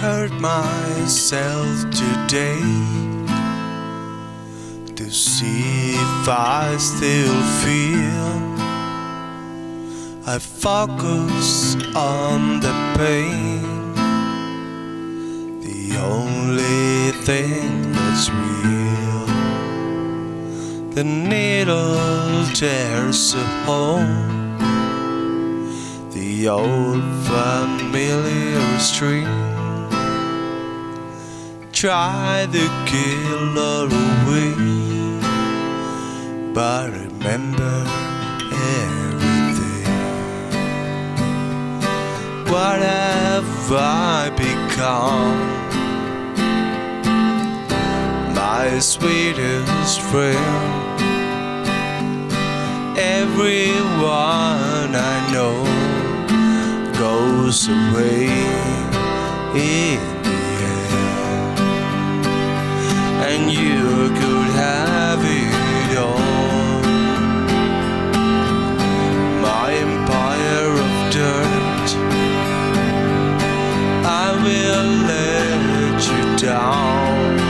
hurt myself today to see if I still feel. I focus on the pain, the only thing that's real. The needle tears a hole, the old familiar string. Try to kill all away, but remember everything. What have I become? My sweetest friend. Everyone I know goes away in the end, and you could have it all. My empire of dirt, I will let you down.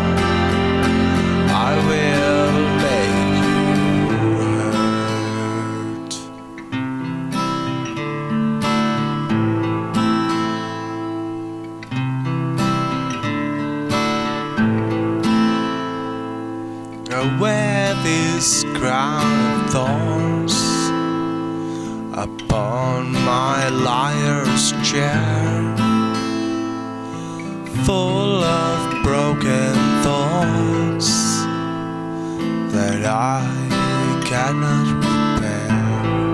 I will make you hurt. I wear this crown of thorns upon my liar's chair, full of broken thoughts that I cannot repair.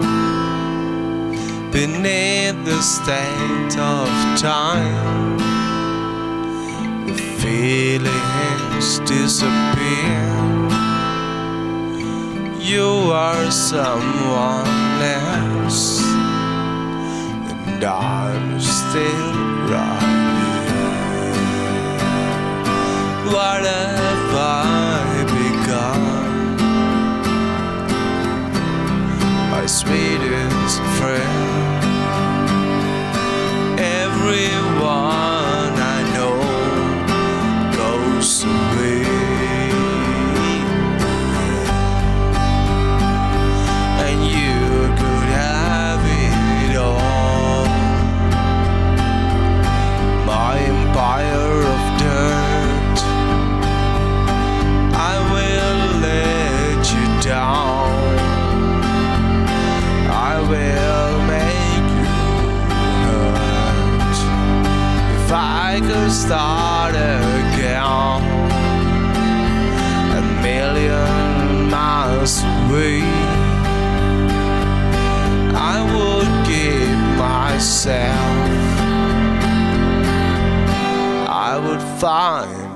Beneath the state of time, the feelings disappear. You are someone else, and I'm still right here. What have I become? My sweetest friend. Everyone I know goes away, and you could have it all. My empire of dirt, I will let you down. I will make you hurt. If I could start again, a million miles away, I would give myself. I would find